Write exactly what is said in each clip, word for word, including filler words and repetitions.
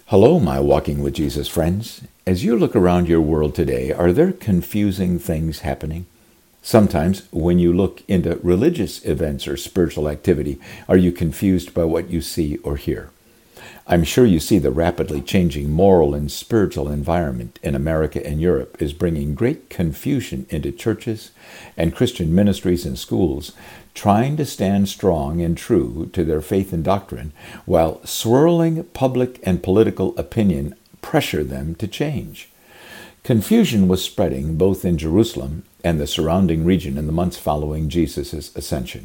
Hello, my Walking with Jesus friends. As you look around your world today, are there confusing things happening? Sometimes, when you look into religious events or spiritual activity, are you confused by what you see or hear? I'm sure you see the rapidly changing moral and spiritual environment in America and Europe is bringing great confusion into churches and Christian ministries and schools, trying to stand strong and true to their faith and doctrine, while swirling public and political opinion pressure them to change. Confusion was spreading both in Jerusalem and the surrounding region in the months following Jesus' ascension.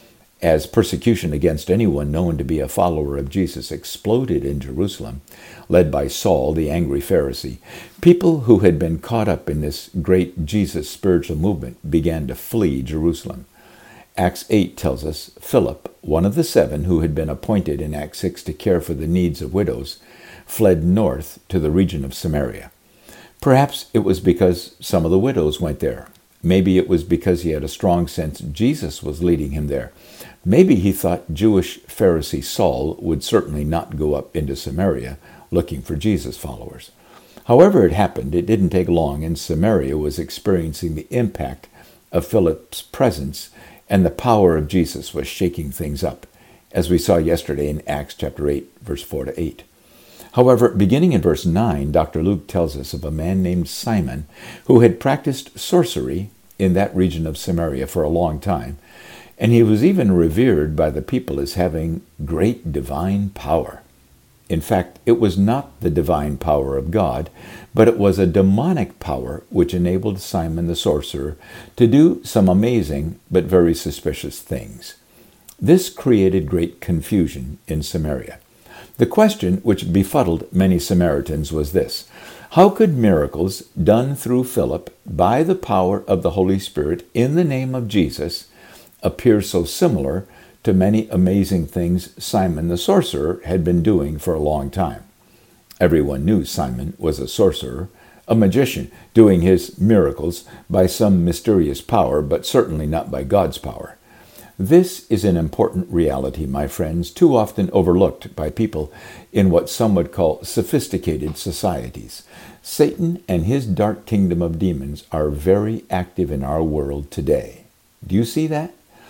As persecution against anyone known to be a follower of Jesus exploded in Jerusalem, led by Saul, the angry Pharisee, people who had been caught up in this great Jesus spiritual movement began to flee Jerusalem. Acts eight tells us Philip, one of the seven who had been appointed in Acts six to care for the needs of widows, fled north to the region of Samaria. Perhaps it was because some of the widows went there. Maybe it was because he had a strong sense Jesus was leading him there. Maybe he thought Jewish Pharisee Saul would certainly not go up into Samaria looking for Jesus followers. However it happened, it didn't take long, and Samaria was experiencing the impact of Philip's presence, and the power of Jesus was shaking things up, as we saw yesterday in Acts chapter eight, verse four to eight. However, beginning in verse nine, Doctor Luke tells us of a man named Simon who had practiced sorcery in that region of Samaria for a long time, and he was even revered by the people as having great divine power. In fact, it was not the divine power of God, but it was a demonic power which enabled Simon the sorcerer to do some amazing but very suspicious things. This created great confusion in Samaria. The question which befuddled many Samaritans was this: how could miracles done through Philip by the power of the Holy Spirit in the name of Jesus appear so similar to many amazing things Simon the sorcerer had been doing for a long time? Everyone knew Simon was a sorcerer, a magician, doing his miracles by some mysterious power, but certainly not by God's power. This is an important reality, my friends, too often overlooked by people in what some would call sophisticated societies. Satan and his dark kingdom of demons are very active in our world today. Do you see that?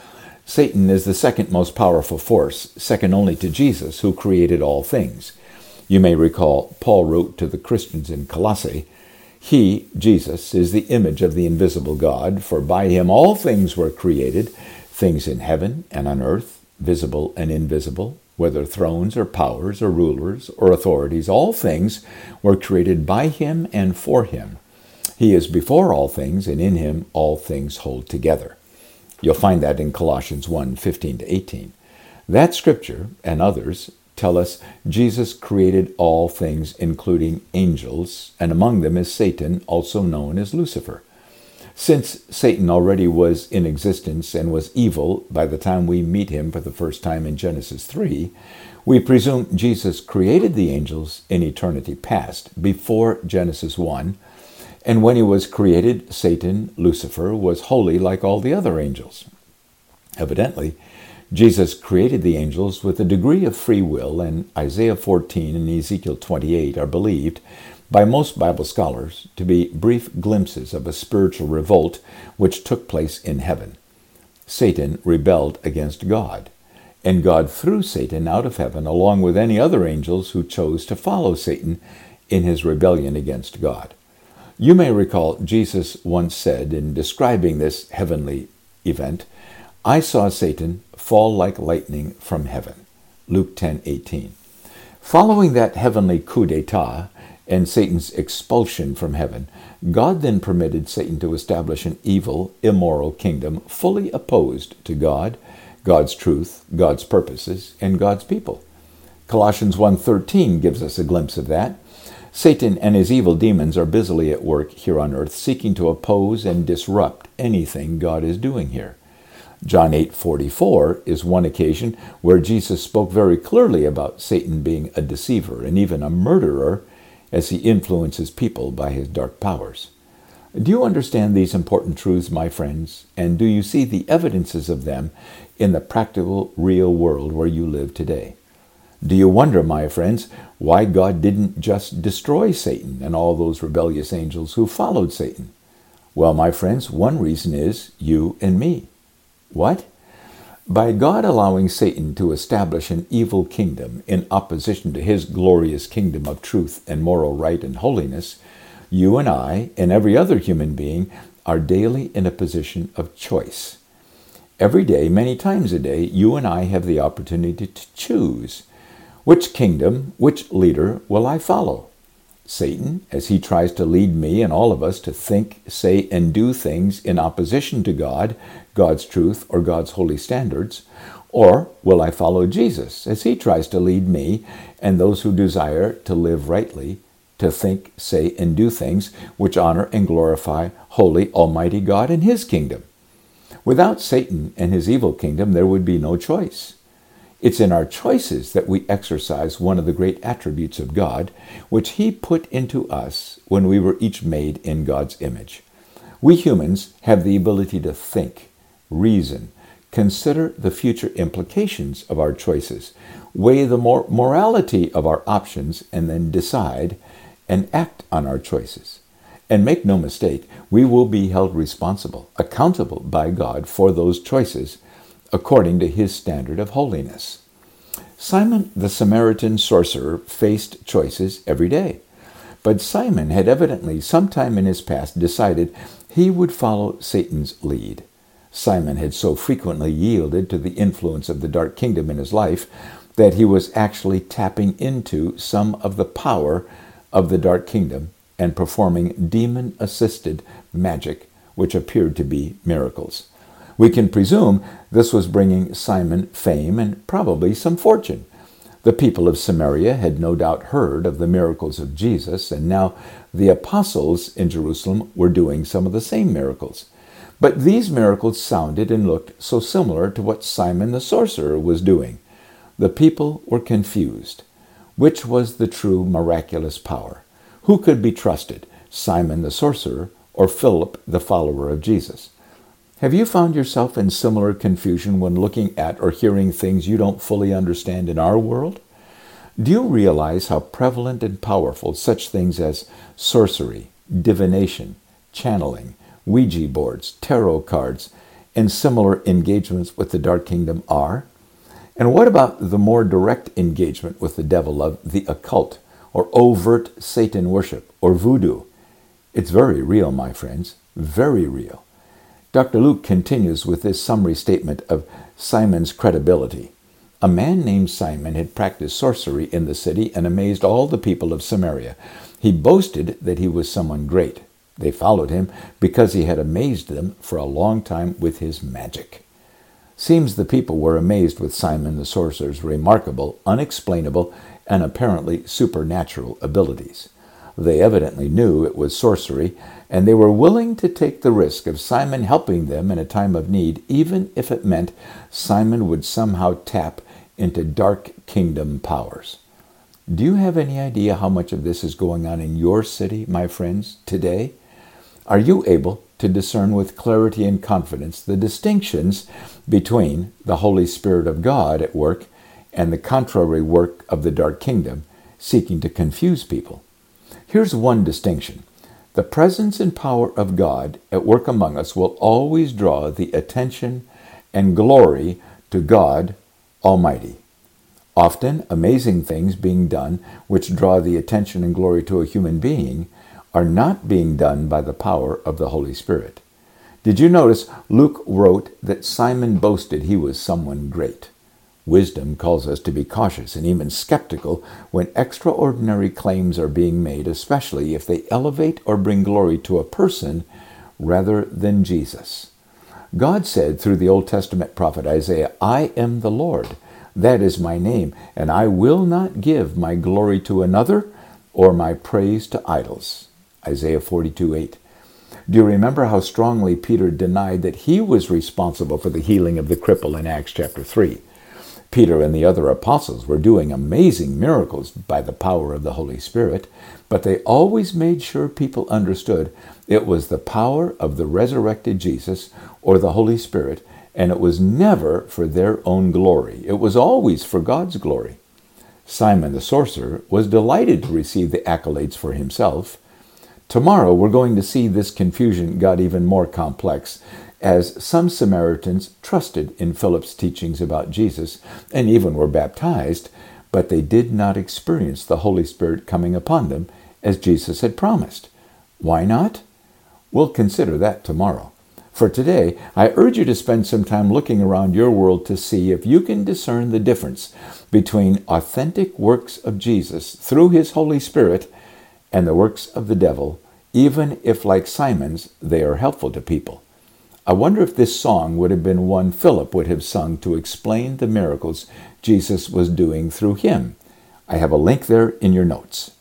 Satan is the second most powerful force, second only to Jesus, who created all things. You may recall Paul wrote to the Christians in Colossae, "He, Jesus, is the image of the invisible God, for by him all things were created, things in heaven and on earth, visible and invisible, whether thrones or powers or rulers or authorities, all things were created by him and for him. He is before all things, and in him all things hold together." You'll find that in Colossians one, fifteen to eighteen. That scripture and others tell us Jesus created all things, including angels, and among them is Satan, also known as Lucifer. Since Satan already was in existence and was evil by the time we meet him for the first time in Genesis three, we presume Jesus created the angels in eternity past, before Genesis one, and when he was created, Satan, Lucifer, was holy like all the other angels. Evidently, Jesus created the angels with a degree of free will, and Isaiah fourteen and Ezekiel twenty-eight are believed by most Bible scholars to be brief glimpses of a spiritual revolt which took place in heaven. Satan rebelled against God, and God threw Satan out of heaven along with any other angels who chose to follow Satan in his rebellion against God. You may recall Jesus once said in describing this heavenly event, "I saw Satan fall like lightning from heaven." Luke ten eighteen. Following that heavenly coup d'etat and Satan's expulsion from heaven, God then permitted Satan to establish an evil, immoral kingdom fully opposed to God, God's truth, God's purposes, and God's people. Colossians one thirteen gives us a glimpse of that. Satan and his evil demons are busily at work here on earth, seeking to oppose and disrupt anything God is doing here. John eight forty-four is one occasion where Jesus spoke very clearly about Satan being a deceiver and even a murderer as he influences people by his dark powers. Do you understand these important truths, my friends? And do you see the evidences of them in the practical, real world where you live today? Do you wonder, my friends, why God didn't just destroy Satan and all those rebellious angels who followed Satan? Well, my friends, one reason is you and me. What? By God allowing Satan to establish an evil kingdom in opposition to his glorious kingdom of truth and moral right and holiness, you and I and every other human being are daily in a position of choice. Every day, many times a day, you and I have the opportunity to choose. Which kingdom, which leader will I follow? Satan, as he tries to lead me and all of us to think, say, and do things in opposition to God, God's truth, or God's holy standards? Or will I follow Jesus, as he tries to lead me and those who desire to live rightly, to think, say, and do things which honor and glorify holy, almighty God and his kingdom? Without Satan and his evil kingdom, there would be no choice. It's in our choices that we exercise one of the great attributes of God, which he put into us when we were each made in God's image. We humans have the ability to think, reason, consider the future implications of our choices, weigh the mor- morality of our options, and then decide and act on our choices. And make no mistake, we will be held responsible, accountable by God for those choices, according to his standard of holiness. Simon the Samaritan sorcerer faced choices every day. But Simon had evidently sometime in his past decided he would follow Satan's lead. Simon had so frequently yielded to the influence of the dark kingdom in his life that he was actually tapping into some of the power of the dark kingdom and performing demon-assisted magic, which appeared to be miracles. We can presume this was bringing Simon fame and probably some fortune. The people of Samaria had no doubt heard of the miracles of Jesus, and now the apostles in Jerusalem were doing some of the same miracles. But these miracles sounded and looked so similar to what Simon the sorcerer was doing. The people were confused. Which was the true miraculous power? Who could be trusted, Simon the sorcerer or Philip the follower of Jesus? Have you found yourself in similar confusion when looking at or hearing things you don't fully understand in our world? Do you realize how prevalent and powerful such things as sorcery, divination, channeling, Ouija boards, tarot cards, and similar engagements with the dark kingdom are? And what about the more direct engagement with the devil of the occult, or overt Satan worship, or voodoo? It's very real, my friends, very real. Doctor Luke continues with this summary statement of Simon's credibility. A man named Simon had practiced sorcery in the city and amazed all the people of Samaria. He boasted that he was someone great. They followed him because he had amazed them for a long time with his magic. Seems the people were amazed with Simon the sorcerer's remarkable, unexplainable, and apparently supernatural abilities. They evidently knew it was sorcery, and they were willing to take the risk of Simon helping them in a time of need, even if it meant Simon would somehow tap into dark kingdom powers. Do you have any idea how much of this is going on in your city, my friends, today? Are you able to discern with clarity and confidence the distinctions between the Holy Spirit of God at work and the contrary work of the dark kingdom, seeking to confuse people? Here's one distinction. The presence and power of God at work among us will always draw the attention and glory to God Almighty. Often, amazing things being done which draw the attention and glory to a human being are not being done by the power of the Holy Spirit. Did you notice Luke wrote that Simon boasted he was someone great? Wisdom calls us to be cautious and even skeptical when extraordinary claims are being made, especially if they elevate or bring glory to a person rather than Jesus. God said through the Old Testament prophet Isaiah, "I am the Lord, that is my name, and I will not give my glory to another or my praise to idols." Isaiah forty-two eight. Do you remember how strongly Peter denied that he was responsible for the healing of the cripple in Acts chapter three? Peter and the other apostles were doing amazing miracles by the power of the Holy Spirit, but they always made sure people understood it was the power of the resurrected Jesus or the Holy Spirit, and it was never for their own glory. It was always for God's glory. Simon the sorcerer was delighted to receive the accolades for himself. Tomorrow we're going to see this confusion got even more complex, as some Samaritans trusted in Philip's teachings about Jesus and even were baptized, but they did not experience the Holy Spirit coming upon them as Jesus had promised. Why not? We'll consider that tomorrow. For today, I urge you to spend some time looking around your world to see if you can discern the difference between authentic works of Jesus through his Holy Spirit and the works of the devil, even if, like Simon's, they are helpful to people. I wonder if this song would have been one Philip would have sung to explain the miracles Jesus was doing through him. I have a link there in your notes.